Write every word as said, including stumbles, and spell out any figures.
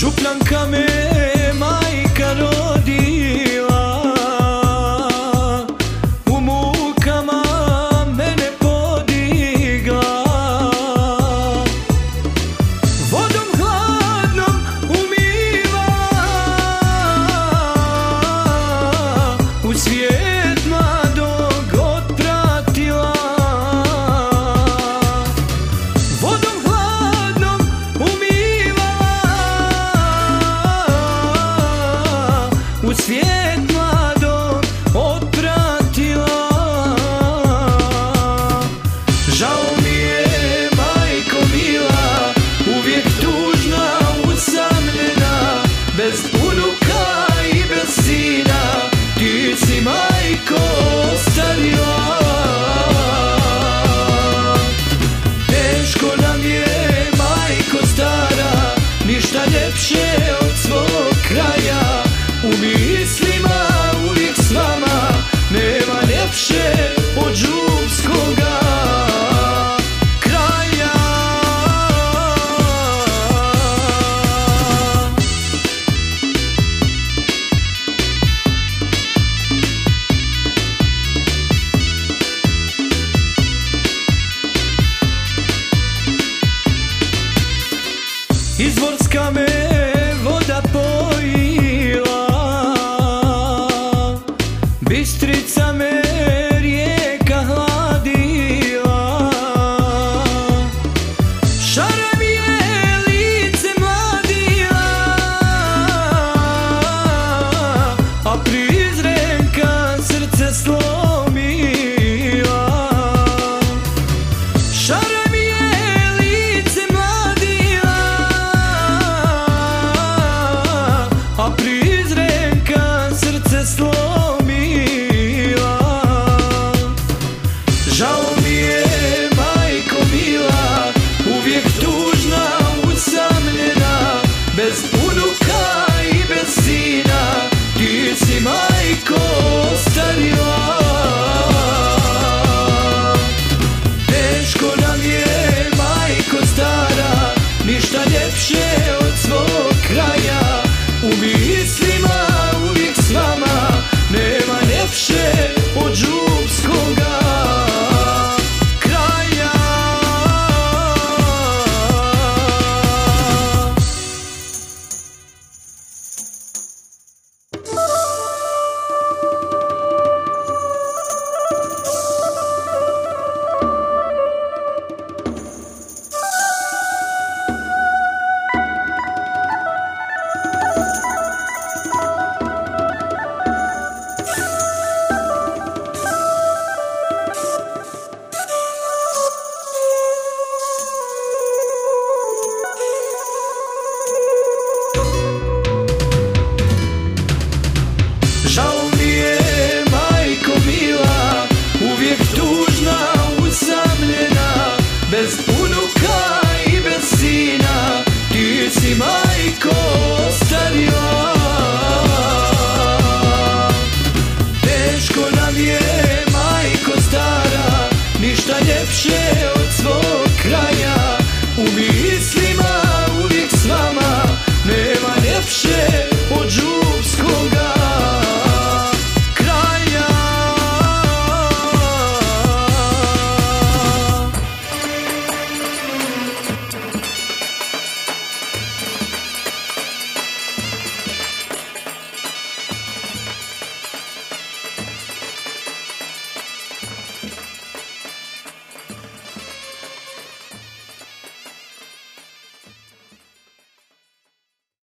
Župljanka me majka rodila, u mukama mene podigla, vodom hladnom umiva, u svijet mladog otpratila, vodom hladnom umiva, u svijet mladog otpratila. Žao mi je, majko mila, uvijek tužna, usamljena, bez unuka i bez sina, ti si majko ostavila. Teško nam je, majko stara, ništa ljepše od svog kraja, u mislima uvijek s vama, nema ljepše od župskoga kraja. Izvorska me voda pojila, Bistrica me rijeka hladila, šara mi je lice mladila, a prizrenka srce slomila. Šara mi je lice mladila, a prizrenka srce slomila. Žao mi je, majko mila, uvijek tužna, usamljena, bez unuka i bez sina, ti si majko ostavila. Teško nam je, majko stara, ništa ljepše od svog kraja, u mislima uvijek s vama, nema ljepše od župskoga kraja. Žao